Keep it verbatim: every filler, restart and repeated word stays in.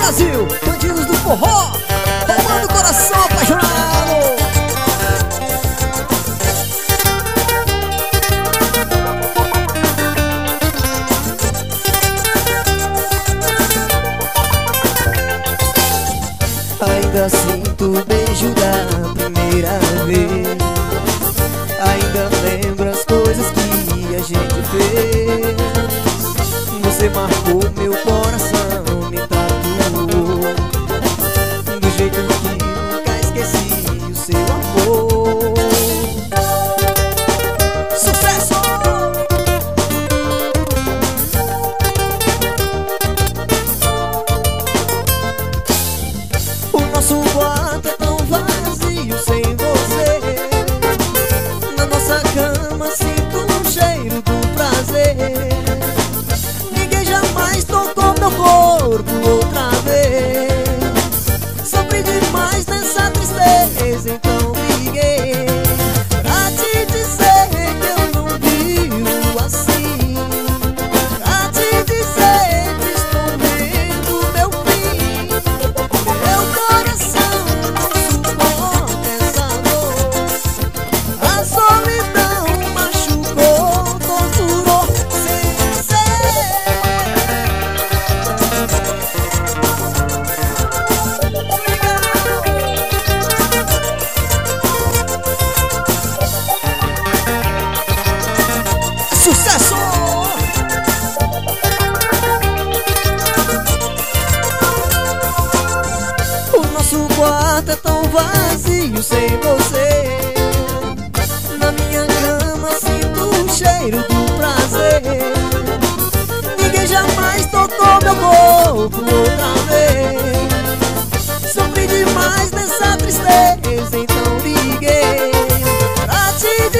Brasil, bandidos do forró, roubando o coração apaixonado. Ainda sinto o beijo da primeira vez. Ainda lembro as coisas que a gente fez. Você marcou meu coração, me tatuou do jeito que nunca esqueci o seu amor. Sucesso! O nosso quarto é tão vazio sem você. Na nossa cama sinto um cheiro do prazer. Ninguém jamais tocou meu corpo outra vez. Sofri demais nessa tristeza, então liguei pra te dizer que eu não vivo assim. Pra te dizer que estou vendo meu fim. Meu coração não suporta essa dor. A solidão machucou, torturou sem ser. Sucesso! O nosso quarto é tão vazio sem você. Na minha cama sinto o cheiro do prazer. Ninguém jamais tocou meu corpo outra vez. Sofri demais nessa tristeza, então liguei pra te